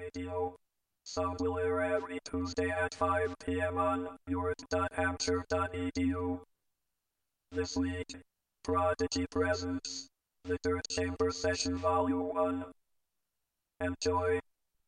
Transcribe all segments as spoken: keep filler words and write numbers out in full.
Radio. Sound will air every Tuesday at five p.m. on urt dot hampshire dot e d u. This week, Prodigy presents the Third Chamber Session Volume one. Enjoy.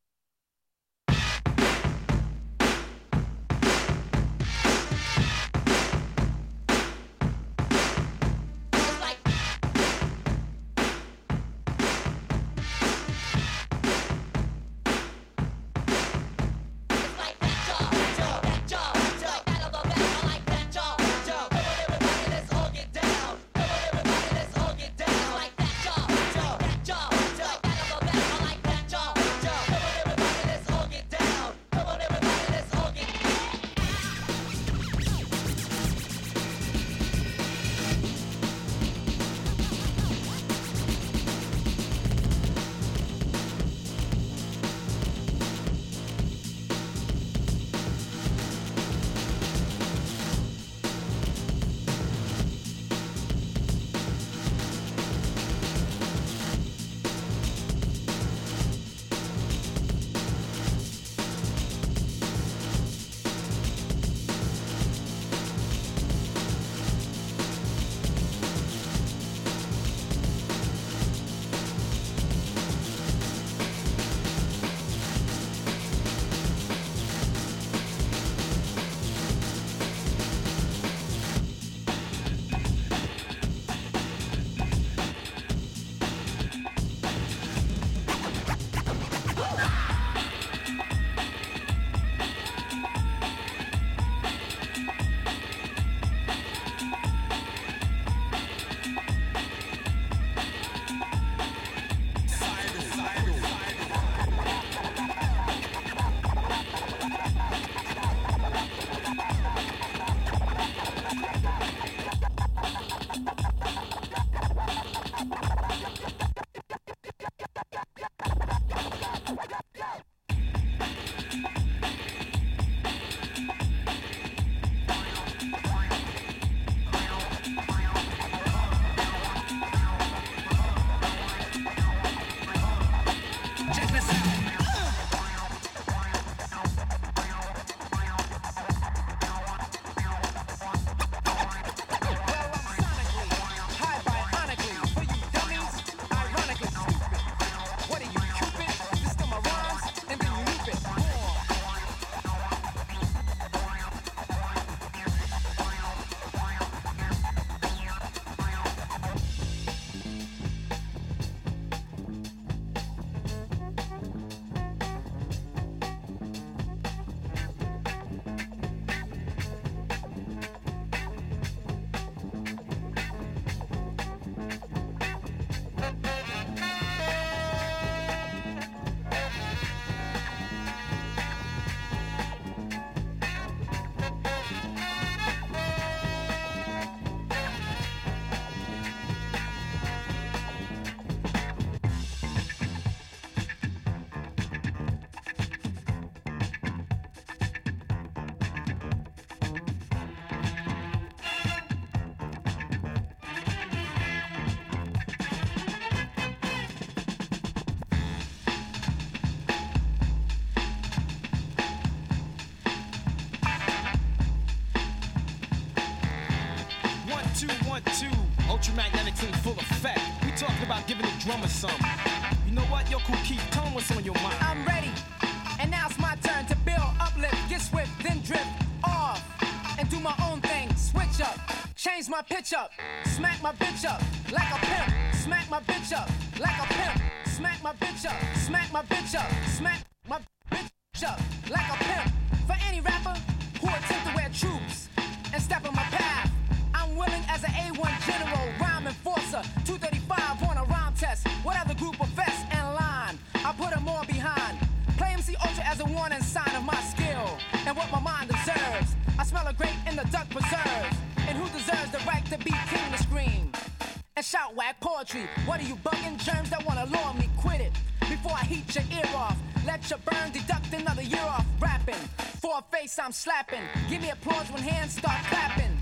Ultramagnetics in full effect. We talking about giving the drummer some. You know what? Yo, cool Keith, tell him what's on your mind. I'm ready, and now it's my turn to build, uplift, get swift, then drift off, and do my own thing. Switch up, change my pitch up, smack my bitch up like a pimp. Smack my bitch up like a pimp. Smack my bitch up, smack my bitch up, smack my bitch up like a pimp. For any rapper who attempt to wear troops and step on my path, I'm willing as an A one general, rhyme enforcer, two thirty-five on a rhyme test. Whatever group of vests and line, I put them all behind. Play M C Ultra as a warning sign of my skill and what my mind deserves. I smell a grape in the duck preserves. And who deserves the right to be king to scream and shout whack poetry? What are you bugging? Germs that wanna lure me, quit it before I heat your ear off. Let your burn deduct another year off rapping. For a face I'm slapping. Give me applause when hands start clapping.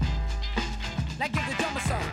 Now give the drummer some.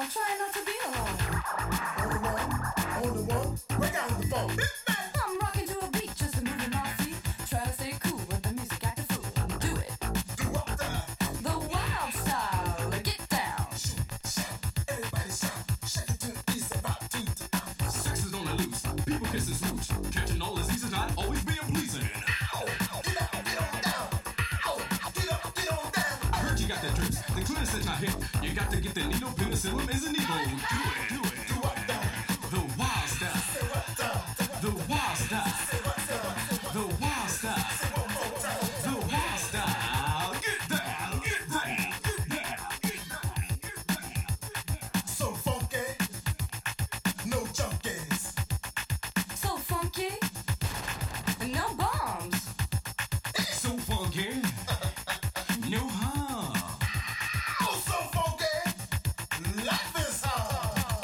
along, try not to be alone. On the one, on the one, break out the phone. I'm rocking to a beat, just a moving my feet. Try to stay cool with the music act a fool. Do it. Do up there. The wild style. Get down. Everybody shout. Shake it to the east about two to Sex is on the loose, people kissing smooch. Catching all diseases, not always being pleasing. Get up, get on down. Get up, get on down. I heard you got that drips, the clearest in my hip. You got to get the needle, penicillin is an evil. Do it, do it. Do up there. The wild style, Say what down. the wild style, Say what down. the wild style, Say one more time. the wild style. Get down, get down, get down, get down, get down. So funky. No junkies. So funky. No bombs. So funky, no harm. Oh, so funky. Life is hard.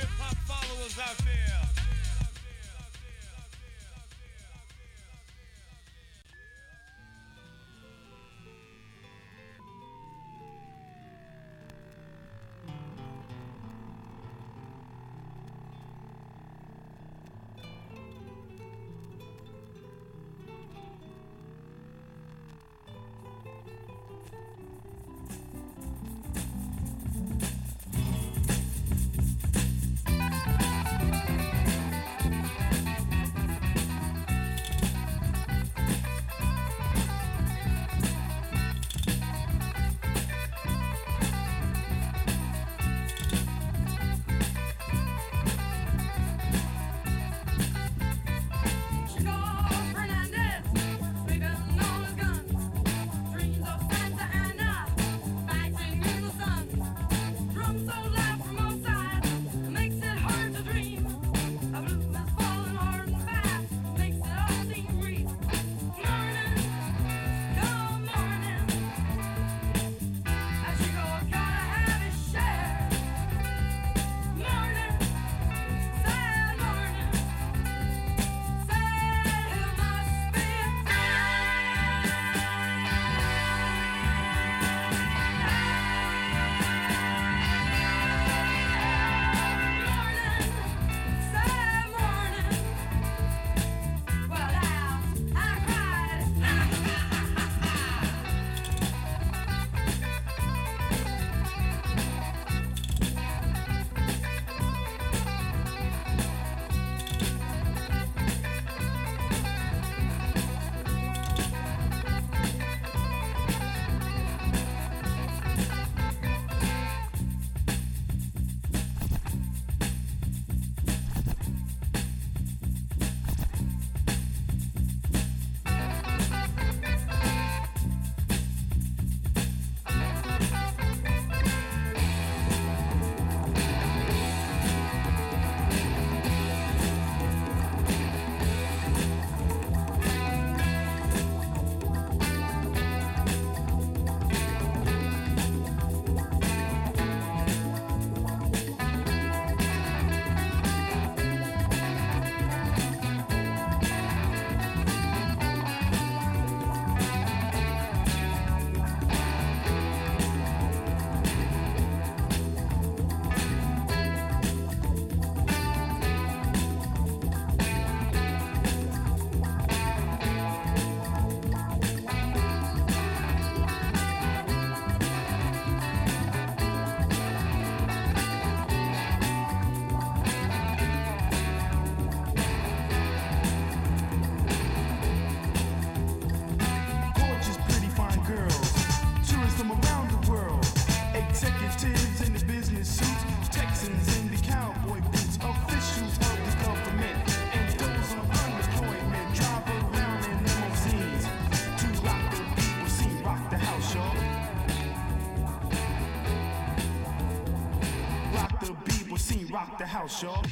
hip-hop followers out there. Rock the house, y'all.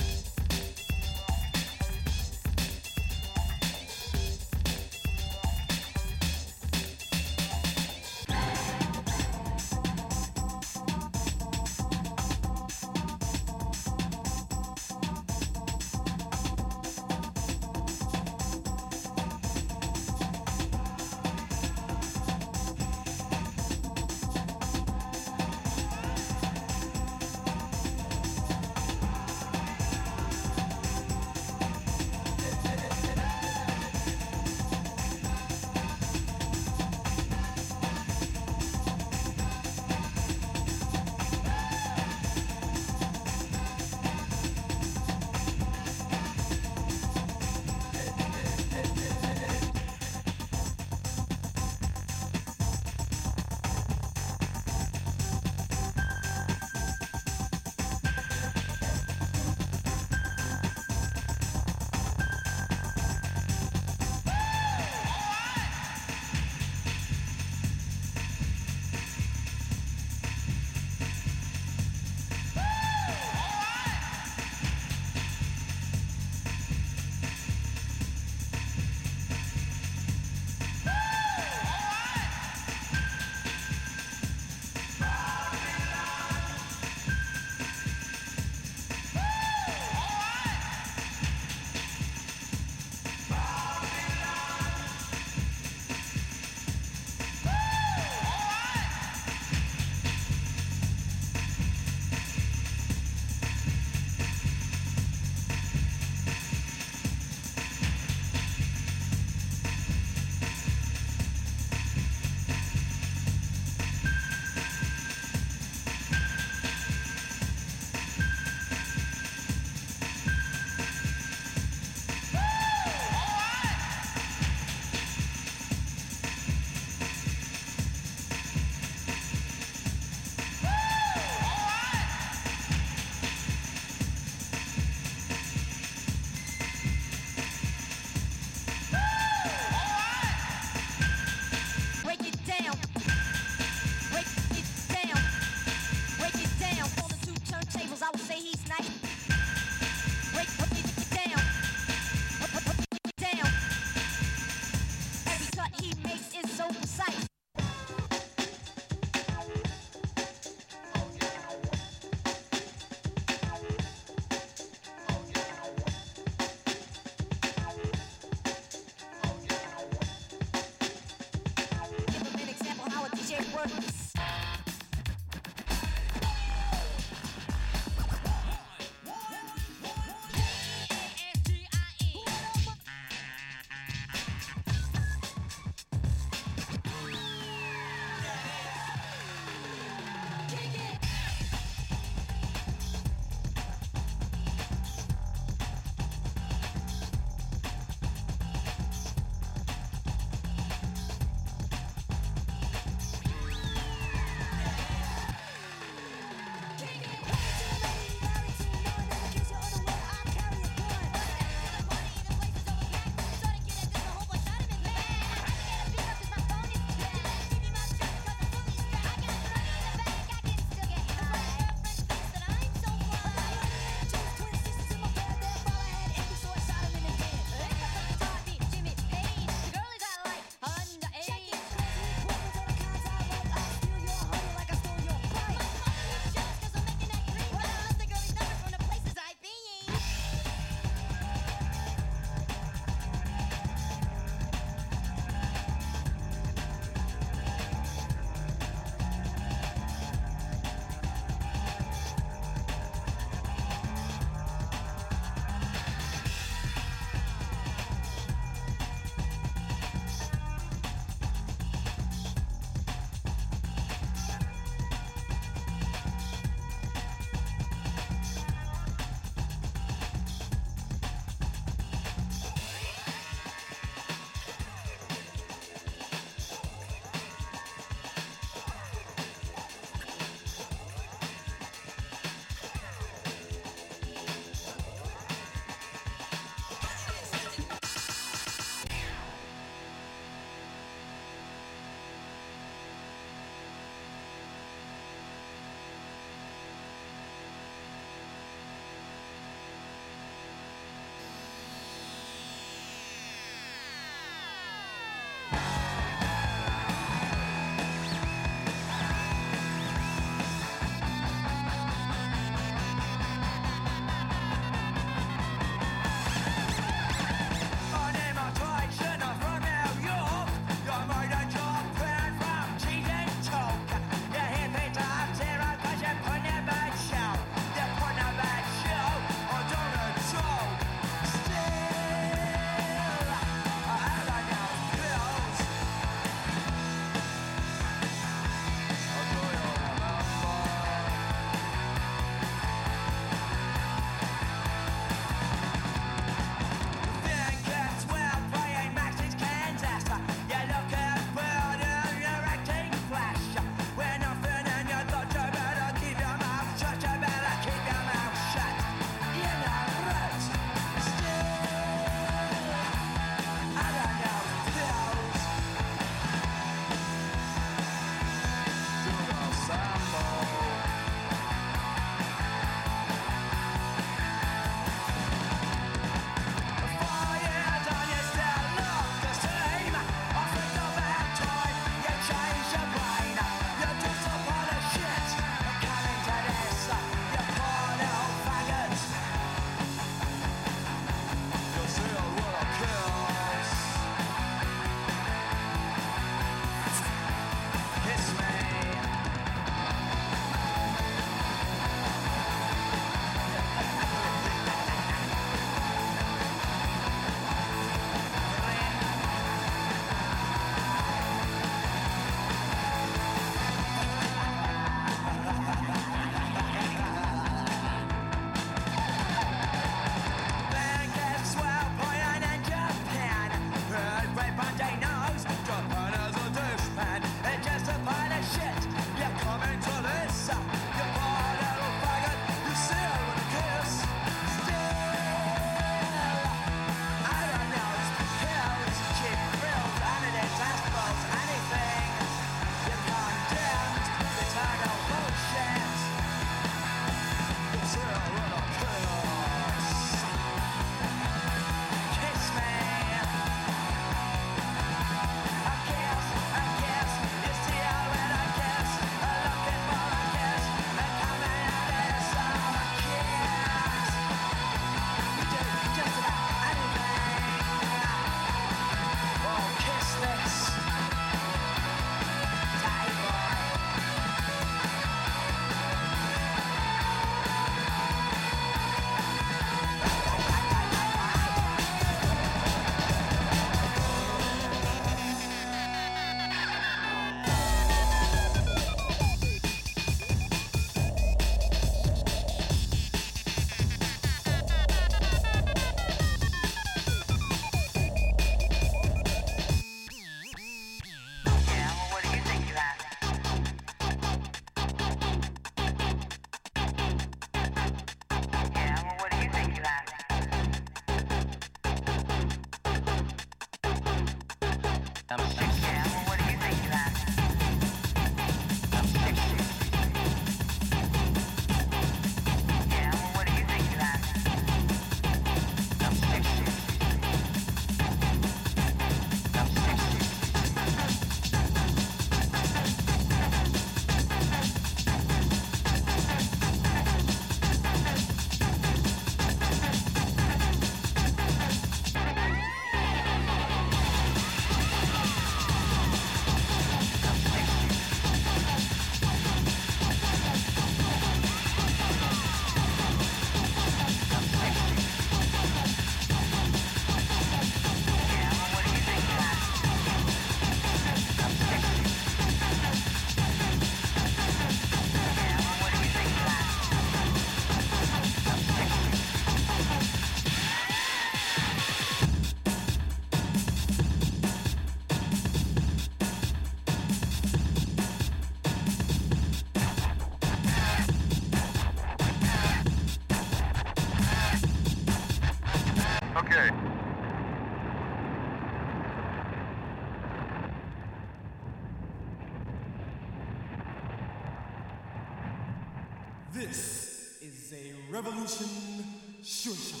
This is a revolution sure shot.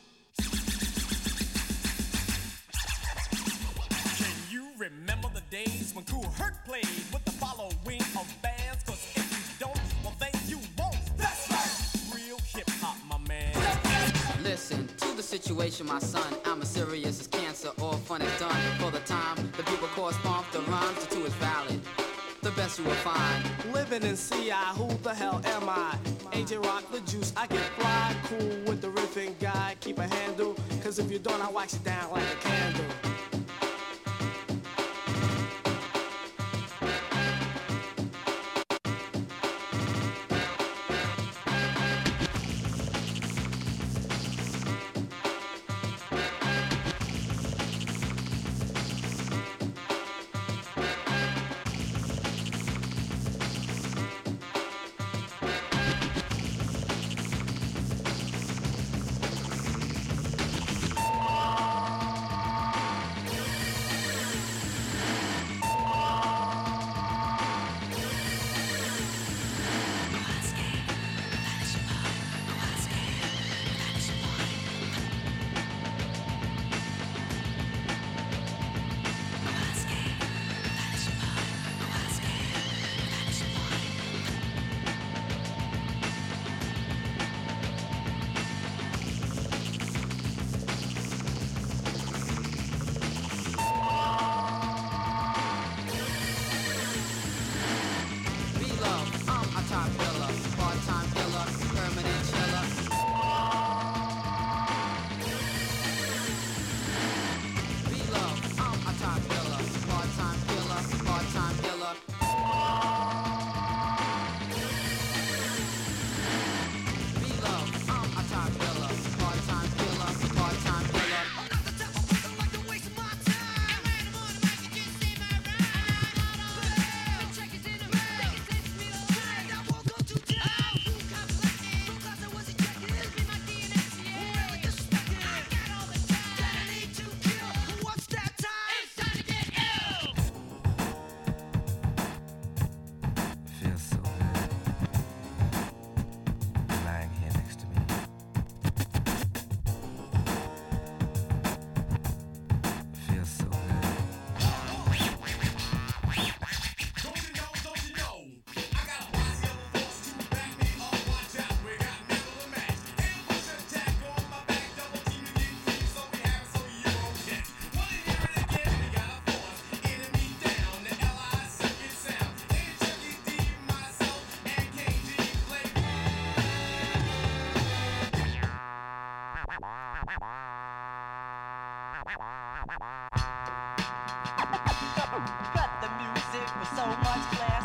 Can you remember the days when Kool Herc played with the following of bands? Cause if you don't, well then you won't. That's right, real hip hop, my man. Listen to the situation, my son. I'm as serious as cancer. All fun is done for the time. The people correspond the rhymes. The two is valid. The best you will find. Living in C I, who the hell am I? A J Rock the juice, I get fly, cool with the riffing guy. Keep a handle, cause if you don't, I wax it down like a candle. Cut the music with so much class.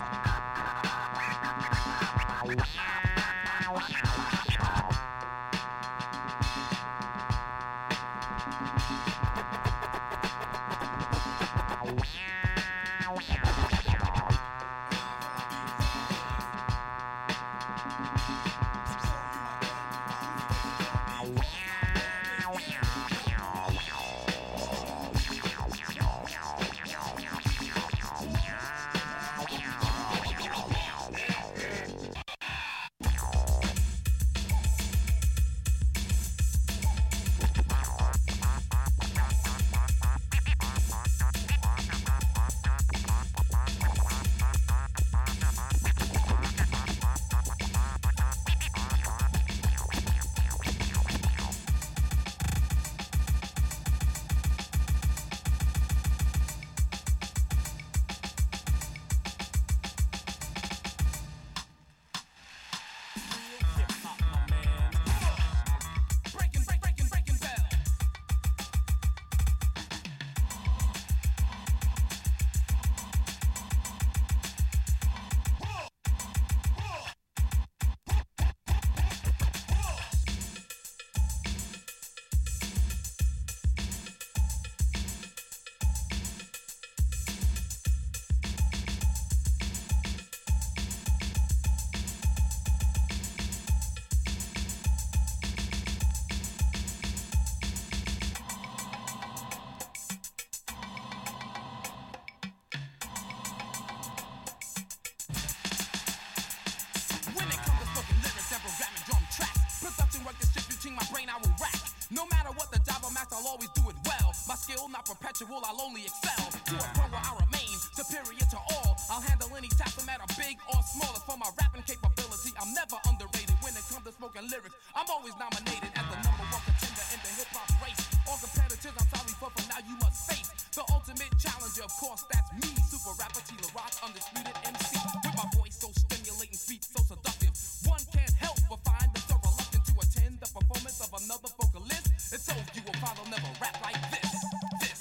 skill, not perpetual, I'll only excel. To a pro where I remain superior to all. I'll handle any task, no matter big or small. As for my rapping capability, I'm never underrated. When it comes to spoken lyrics, I'm always nominated as the number one contender in the hip-hop race. All competitors, I'm sorry for, for now you must face the ultimate challenger, of course, that's me. Super rapper Tila Rock, undisputed M C. With my voice so stimulating, speech so seductive, one can't help but find the so reluctant to attend the performance of another vocalist. And so you will find I'll never rap like this. This.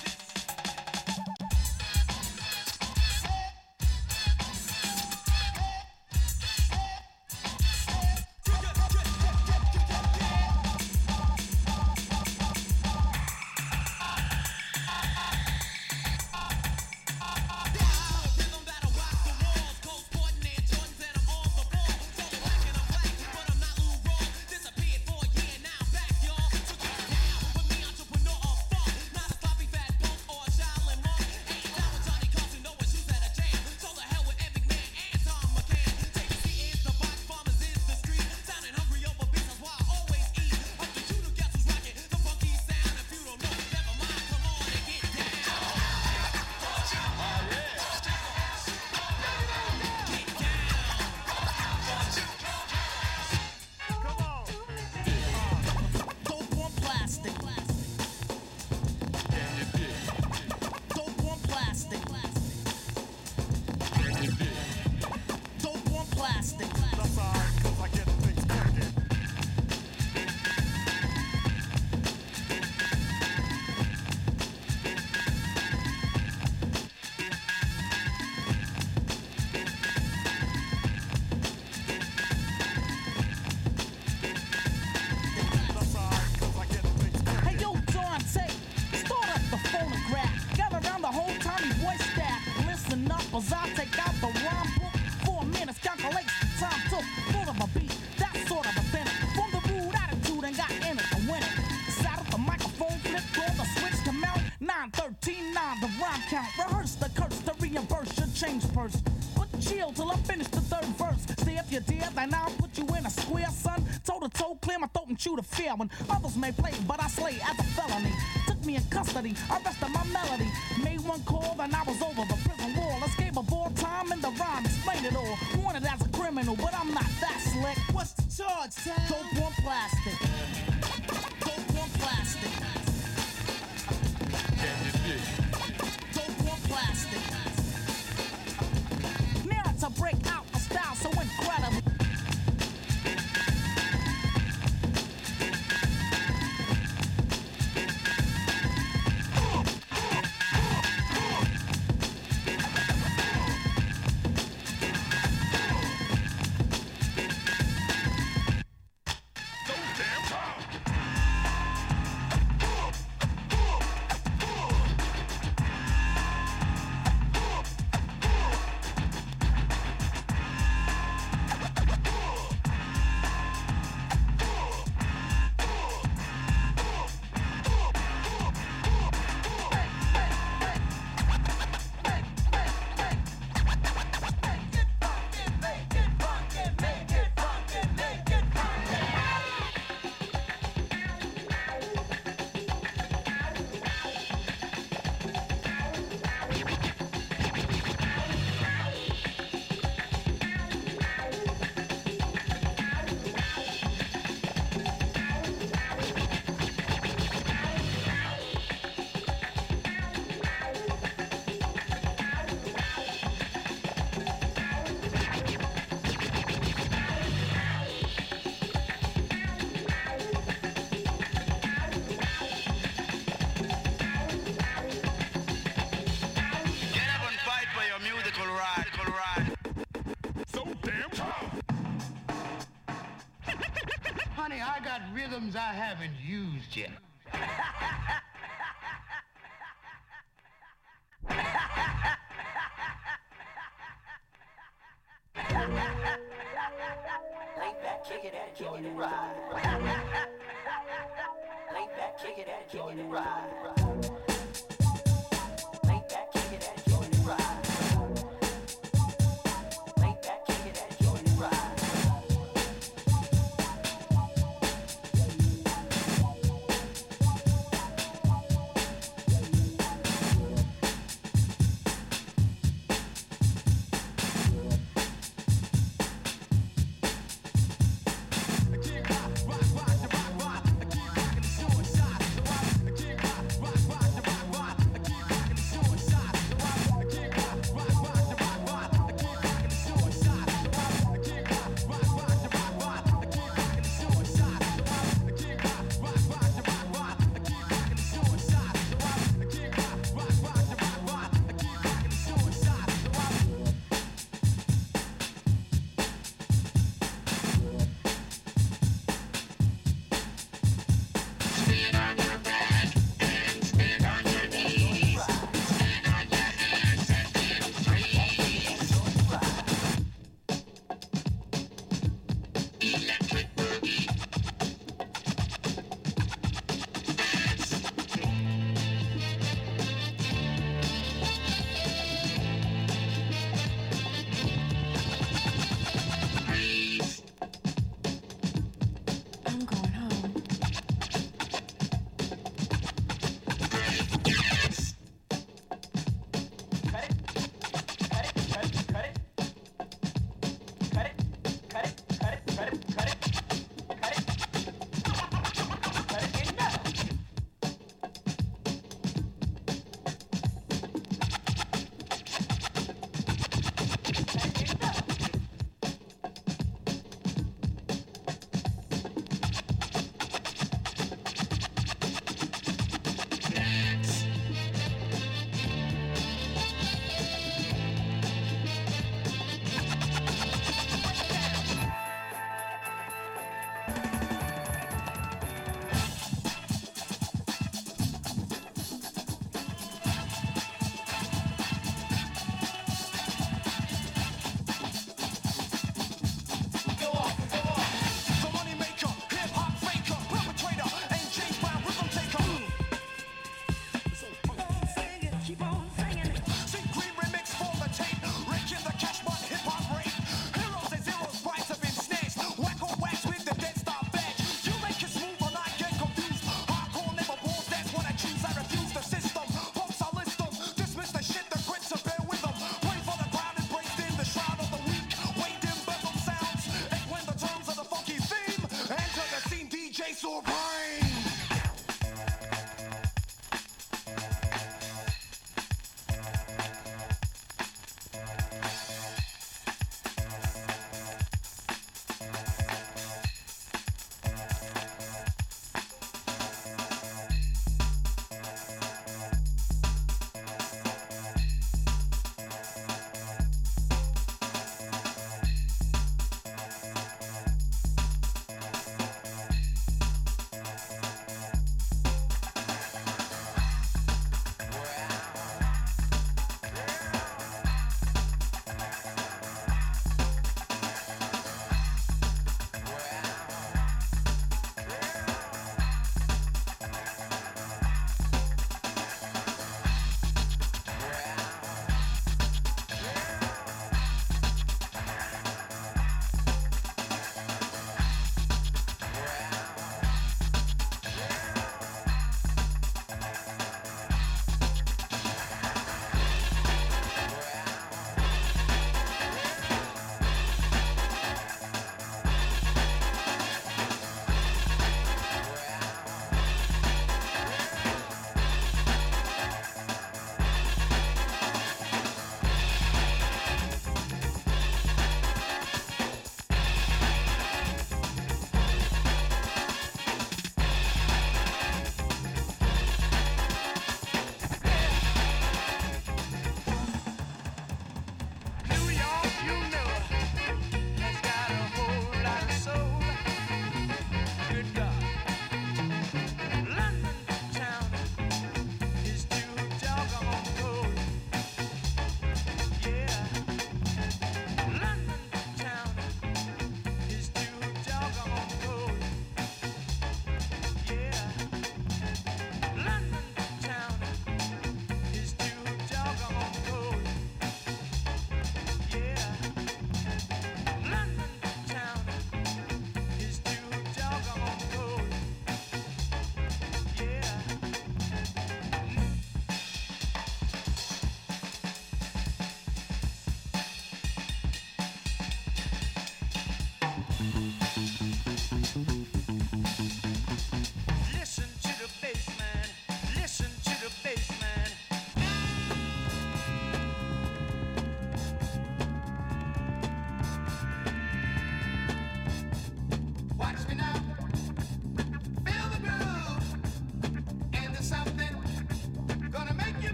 To fear when others may play, but I slay as a felony. Took me in custody, arrested my melody. Made one call, then I was over the prison wall. Escape of all time in the rhyme, explain it all. Wanted as a criminal, but I'm not that slick. What's the charge, Tam? Dope on plastic. Dope on plastic. Dope on plastic. Now to break out a style so incredible. Honey, I got rhythms I haven't used yet. Lay back, kick it and enjoy the ride. Lay back, kick it and enjoy the ride. Lay back, kick it and enjoy the ride. Lay back, kick it and enjoy the ride.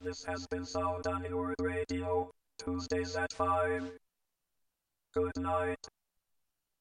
This has been Sound on your radio, Tuesdays at five. Good night.